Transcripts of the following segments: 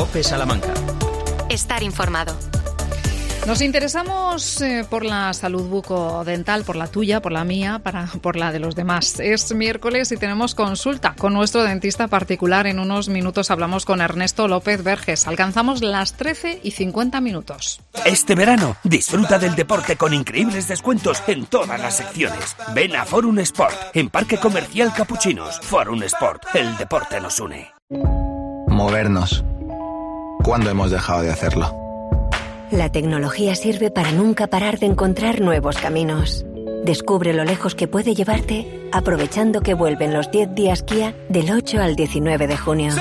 COPE Salamanca. Estar informado. Nos interesamos por la salud bucodental, por la tuya, por la mía, por la de los demás. Es miércoles y tenemos consulta con nuestro dentista particular. En unos minutos hablamos con Ernesto López Verges. Alcanzamos las 13:50. Este verano disfruta del deporte con increíbles descuentos en todas las secciones. Ven a Forum Sport, en Parque Comercial Capuchinos. Forum Sport, el deporte nos une. Movernos. ¿Cuándo hemos dejado de hacerlo? La tecnología sirve para nunca parar de encontrar nuevos caminos. Descubre lo lejos que puede llevarte aprovechando que vuelven los 10 días Kia del 8 al 19 de junio.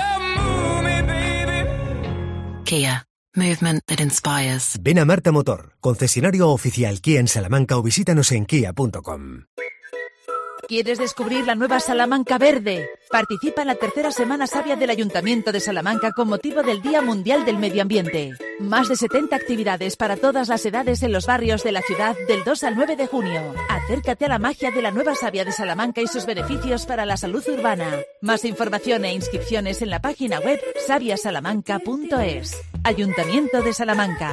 Kia. Movement that inspires. Ven a Marta Motor, concesionario oficial Kia en Salamanca o visítanos en kia.com. ¿Quieres descubrir la nueva Salamanca Verde? Participa en la tercera Semana Sabia del Ayuntamiento de Salamanca con motivo del Día Mundial del Medio Ambiente. Más de 70 actividades para todas las edades en los barrios de la ciudad del 2 al 9 de junio. Acércate a la magia de la nueva Sabia de Salamanca y sus beneficios para la salud urbana. Más información e inscripciones en la página web sabiasalamanca.es. Ayuntamiento de Salamanca.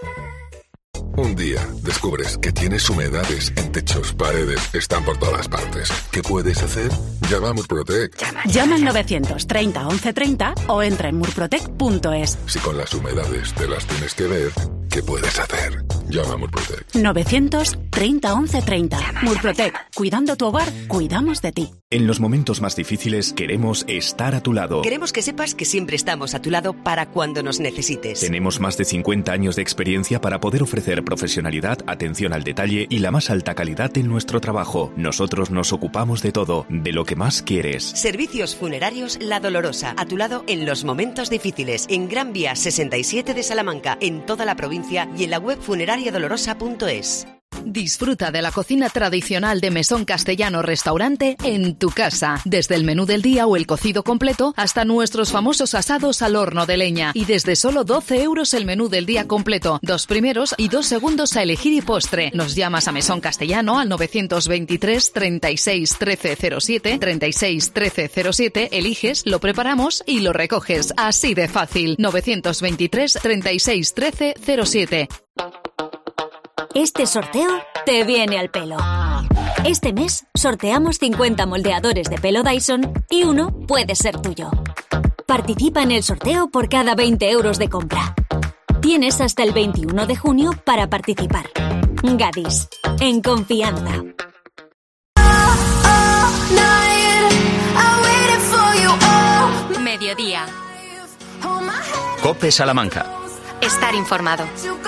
Un día descubres que tienes humedades en techos, paredes, están por todas partes. ¿Qué puedes hacer? Llama a Murprotec. Llama al 930 1130 o entra en murprotec.es. Si con las humedades te las tienes que ver, ¿qué puedes hacer? Llama a Murprotec. 930 1130. Murprotec. Cuidando tu hogar, cuidamos de ti. En los momentos más difíciles queremos estar a tu lado. Queremos que sepas que siempre estamos a tu lado para cuando nos necesites. Tenemos más de 50 años de experiencia para poder ofrecer profesionalidad, atención al detalle y la más alta calidad en nuestro trabajo. Nosotros nos ocupamos de todo, de lo que más quieres. Servicios Funerarios La Dolorosa, a tu lado en los momentos difíciles, en Gran Vía 67 de Salamanca, en toda la provincia y en la web funerariadolorosa.es. Disfruta de la cocina tradicional de Mesón Castellano Restaurante en tu casa. Desde el menú del día o el cocido completo hasta nuestros famosos asados al horno de leña. Y desde solo 12 euros el menú del día completo. 2 primeros y 2 segundos a elegir y postre. Nos llamas a Mesón Castellano al 923 36 1307, 36 1307, eliges, lo preparamos y lo recoges. Así de fácil. 923 36 1307. Este sorteo te viene al pelo. Este mes sorteamos 50 moldeadores de pelo Dyson y uno puede ser tuyo. Participa en el sorteo por cada 20 euros de compra. Tienes hasta el 21 de junio para participar. Gadis, en confianza. Mediodía. COPE Salamanca. Estar informado.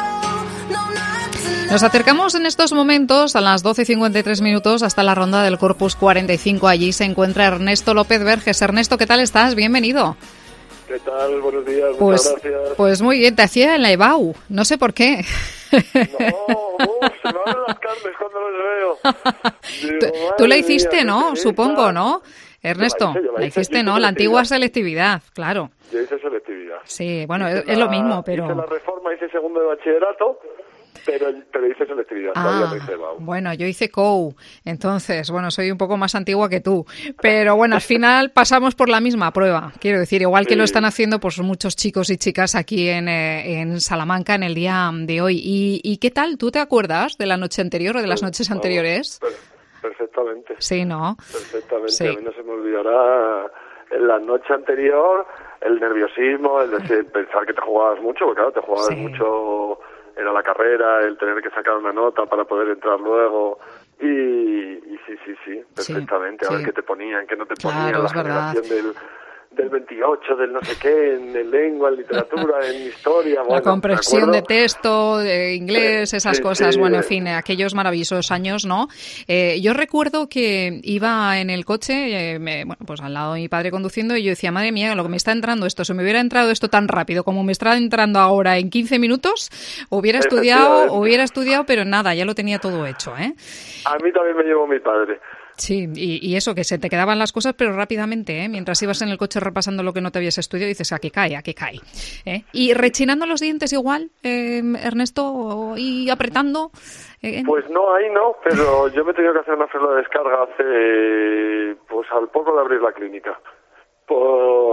Nos acercamos en estos momentos a las 12:53 hasta la ronda del Corpus 45. Allí se encuentra Ernesto López Verges. Ernesto, ¿qué tal estás? Bienvenido. ¿Qué tal? Buenos días, muchas gracias. Pues muy bien, te hacía en la EBAU, no sé por qué. No, se me abren las carnes cuando los veo. Digo, tú la hiciste, ¿no? Supongo, ¿no? Ernesto, la hiciste, ¿no? La antigua selectividad, claro. Yo hice selectividad. Sí, bueno, es lo mismo, pero... Hice la reforma, hice segundo de bachillerato, pero hice selectividad, todavía no hice EBAU. Bueno, yo hice COU, entonces, bueno, soy un poco más antigua que tú. Pero bueno, al final pasamos por la misma prueba, quiero decir, igual que lo están haciendo pues muchos chicos y chicas aquí en Salamanca en el día de hoy. ¿Y qué tal? ¿Tú te acuerdas de la noche anterior o de las noches anteriores? Perfectamente. Sí, ¿no? Perfectamente. Sí. A mí no se me olvidará en la noche anterior el nerviosismo, el de pensar que te jugabas mucho, porque claro, te jugabas mucho, era la carrera, el tener que sacar una nota para poder entrar luego. Y sí, perfectamente. A ver qué te ponían, qué no te ponían, la generación del 28, del no sé qué, en lengua, en literatura, en historia. Bueno, la compresión de texto, de inglés, esas cosas. Bueno, en fin, aquellos maravillosos años, ¿no? Yo recuerdo que iba en el coche, bueno, pues al lado de mi padre conduciendo, y yo decía, madre mía, lo que me está entrando esto, si me hubiera entrado esto tan rápido como me está entrando ahora en 15 minutos, hubiera estudiado, pero nada, ya lo tenía todo hecho, ¿eh? A mí también me llevó mi padre. Sí, y eso, que se te quedaban las cosas, pero rápidamente, ¿eh? Mientras ibas en el coche repasando lo que no te habías estudiado, dices, aquí cae, ¿eh? Y rechinando los dientes igual, Ernesto, y apretando. Pues no, ahí no, pero yo me he tenido que hacer una férula de descarga hace, pues al poco de abrir la clínica. Por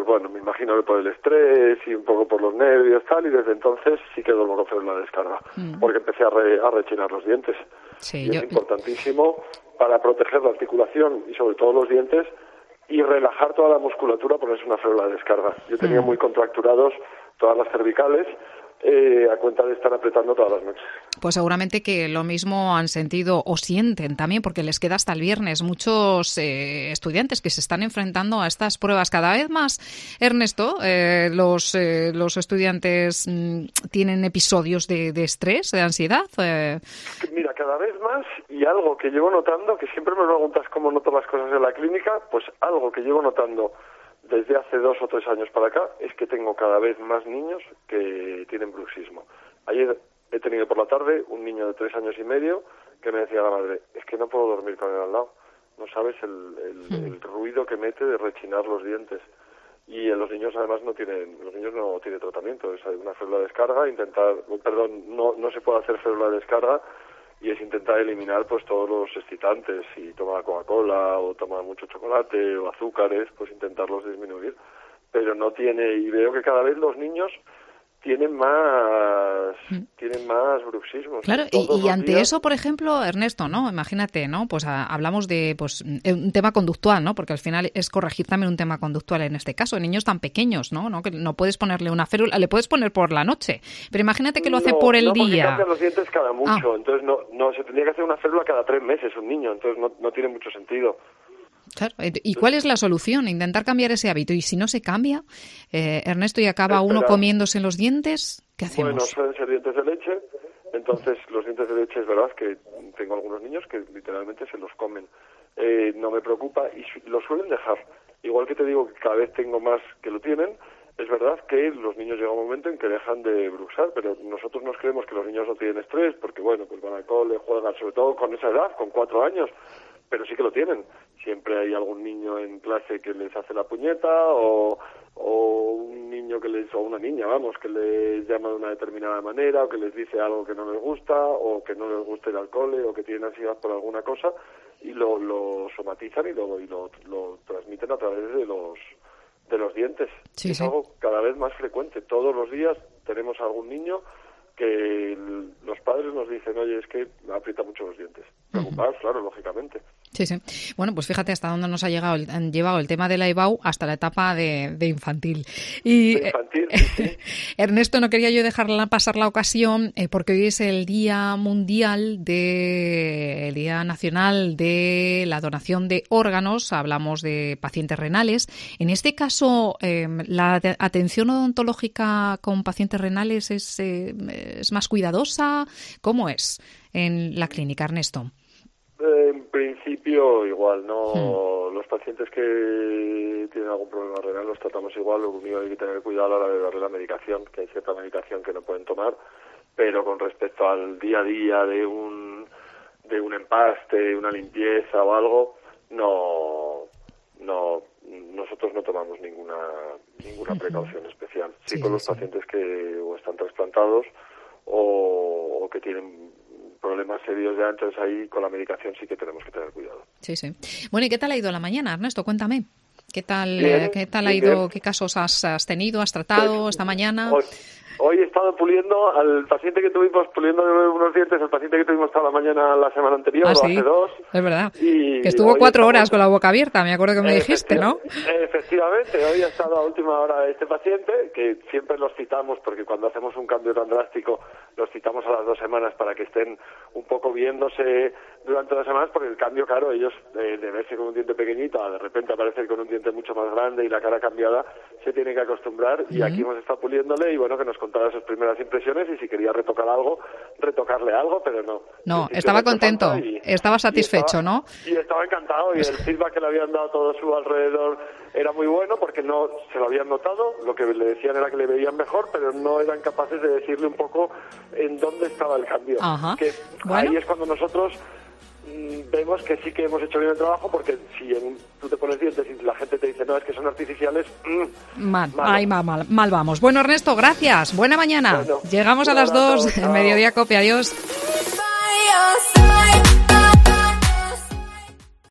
bueno, me imagino que por el estrés y un poco por los nervios tal, y desde entonces sí que duermo con férula de descarga, porque empecé a rechinar los dientes. Sí, y es importantísimo para proteger la articulación y sobre todo los dientes y relajar toda la musculatura, ponerse una férula de descarga. Yo tenía muy contracturados todas las cervicales a cuenta de estar apretando todas las noches. Pues seguramente que lo mismo han sentido o sienten también, porque les queda hasta el viernes muchos estudiantes que se están enfrentando a estas pruebas cada vez más. Ernesto, los estudiantes tienen episodios de estrés, de ansiedad. Mira, cada vez más, y algo que llevo notando, que siempre me preguntas cómo noto las cosas en la clínica, pues algo que llevo notando desde hace 2 o 3 años para acá es que tengo cada vez más niños que tienen bruxismo. Ayer he tenido por la tarde un niño de 3 años y medio que me decía la madre, es que no puedo dormir con él al lado, no sabes el ruido que mete de rechinar los dientes. Y los niños además no tienen tratamiento, es una férula de descarga, no se puede hacer férula de descarga, y es intentar eliminar pues todos los excitantes. Si toma Coca-Cola o toma mucho chocolate o azúcares, pues intentarlos disminuir. Pero no tiene, y veo que cada vez los niños tienen más bruxismo. Claro, y ante eso, por ejemplo, Ernesto, ¿no? Imagínate, ¿no? Pues hablamos de un tema conductual, ¿no? Porque al final es corregir también un tema conductual en este caso, niños tan pequeños, ¿no? Que no puedes ponerle una férula, le puedes poner por la noche, pero imagínate que lo hace por el día. No, porque cambian los dientes cada mucho, entonces no se tendría que hacer una férula cada 3 meses un niño, entonces no tiene mucho sentido. Claro. ¿Y cuál es la solución? Intentar cambiar ese hábito. Y si no se cambia, Ernesto, y acaba uno comiéndose los dientes, ¿qué hacemos? Bueno, suelen ser dientes de leche. Entonces, los dientes de leche es verdad que tengo algunos niños que literalmente se los comen. No me preocupa y lo suelen dejar. Igual que te digo que cada vez tengo más que lo tienen, es verdad que los niños llega un momento en que dejan de bruxar, pero nosotros nos creemos que los niños no tienen estrés porque, bueno, pues van al cole, juegan, sobre todo con esa edad, con 4 años, pero sí que lo tienen. Siempre hay algún niño en clase que les hace la puñeta o un niño o una niña, que les llama de una determinada manera o que les dice algo que no les gusta o que no les gusta ir al cole o que tienen ansiedad por alguna cosa y lo somatizan y lo transmiten a través de los dientes. Sí, es algo cada vez más frecuente. Todos los días tenemos algún niño que los padres nos dicen, oye, es que aprieta mucho los dientes. Preocupados, claro, lógicamente. Sí, sí. Bueno, pues fíjate hasta dónde nos ha llevado el tema de la EBAU hasta la etapa de infantil. Y de infantil, sí. Ernesto, no quería yo dejar pasar la ocasión porque hoy es el Día Nacional de la Donación de Órganos. Hablamos de pacientes renales. En este caso, la atención odontológica con pacientes renales es más cuidadosa. ¿Cómo es en la clínica, Ernesto? En principio igual, no. Los pacientes que tienen algún problema renal los tratamos igual. Lo único que hay que tener cuidado a la hora de darle la medicación, que hay cierta medicación que no pueden tomar, pero con respecto al día a día de un empaste, una limpieza o algo, nosotros no tomamos ninguna precaución especial. Sí, con los pacientes que o están trasplantados o que tienen problemas serios ya, entonces ahí con la medicación sí que tenemos que tener cuidado. Sí, sí. Bueno, ¿y qué tal ha ido la mañana, Ernesto? Cuéntame. ¿Qué tal ha ido? Bien. ¿Qué casos has tenido, has tratado esta mañana? Hoy he estado puliendo al paciente que tuvimos, puliendo unos dientes, el paciente que tuvimos toda la mañana la semana anterior, o hace 2. Es verdad. Que estuvo 4 horas con la boca abierta, me acuerdo que me dijiste, ¿no? Efectivamente, hoy ha estado a última hora este paciente, que siempre los citamos, porque cuando hacemos un cambio tan drástico, los citamos a las 2 semanas para que estén un poco viéndose durante 2 semanas, porque el cambio, claro, ellos de verse con un diente pequeñito a de repente aparecer con un diente mucho más grande y la cara cambiada, se tienen que acostumbrar, y aquí hemos estado puliéndole, y bueno, que nos contara sus primeras impresiones, y si quería retocar algo, retocarle algo, pero no. No, estaba contento, estaba satisfecho, ¿no? Y estaba encantado, y el feedback que le habían dado todo su alrededor era muy bueno, porque no se lo habían notado, lo que le decían era que le veían mejor, pero no eran capaces de decirle un poco en dónde estaba el cambio. Ajá. Que ahí es cuando nosotros vemos que sí que hemos hecho bien el trabajo, porque si tú te pones dientes y la gente te dice, no, es que son artificiales, mal vamos. Bueno, Ernesto, gracias. Buena mañana. Bueno, llegamos a las 2, en Mediodía Cope. Adiós.